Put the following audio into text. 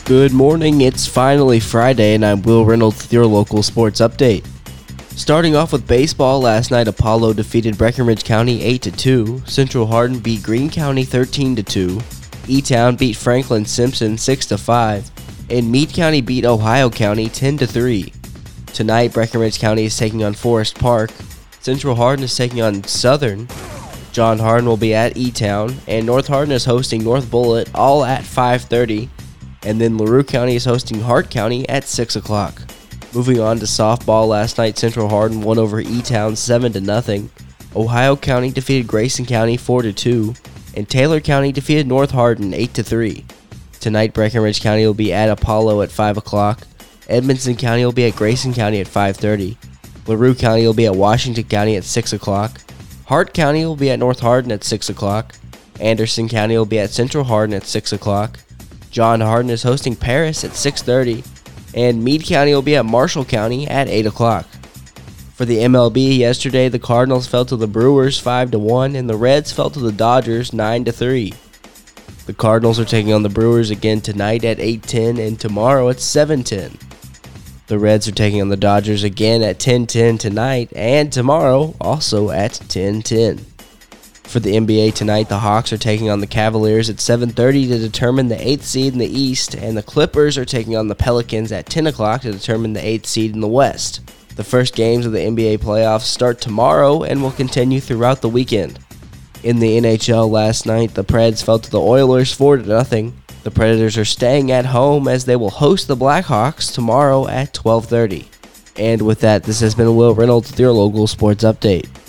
Good morning, it's finally Friday and I'm Will Reynolds with your local sports update. Starting off with baseball, last night Apollo defeated Breckenridge County 8-2, Central Hardin beat Greene County 13-2, E-Town beat Franklin Simpson 6-5, and Meade County beat Ohio County 10-3. Tonight, Breckenridge County is taking on Forest Park, Central Hardin is taking on Southern, John Hardin will be at E-Town, and North Hardin is hosting North Bullitt, all at 5:30. And then LaRue County is hosting Hart County at 6 o'clock. Moving on to softball, last night Central Hardin won over E-Town 7-0. Ohio County defeated Grayson County 4-2. And Taylor County defeated North Hardin 8-3. Tonight Breckenridge County will be at Apollo at 5 o'clock. Edmonson County will be at Grayson County at 5:30. LaRue County will be at Washington County at 6 o'clock. Hart County will be at North Hardin at 6 o'clock. Anderson County will be at Central Hardin at 6 o'clock. John Hardin is hosting Paris at 6:30, and Meade County will be at Marshall County at 8 o'clock. For the MLB, yesterday the Cardinals fell to the Brewers 5-1, and the Reds fell to the Dodgers 9-3. The Cardinals are taking on the Brewers again tonight at 8:10 and tomorrow at 7:10. The Reds are taking on the Dodgers again at 10:10 tonight and tomorrow also at 10:10. For the NBA tonight, the Hawks are taking on the Cavaliers at 7:30 to determine the 8th seed in the East, and the Clippers are taking on the Pelicans at 10 o'clock to determine the 8th seed in the West. The first games of the NBA playoffs start tomorrow and will continue throughout the weekend. In the NHL last night, the Preds fell to the Oilers 4-0. The Predators are staying at home as they will host the Blackhawks tomorrow at 12:30. And with that, this has been Will Reynolds with your local sports update.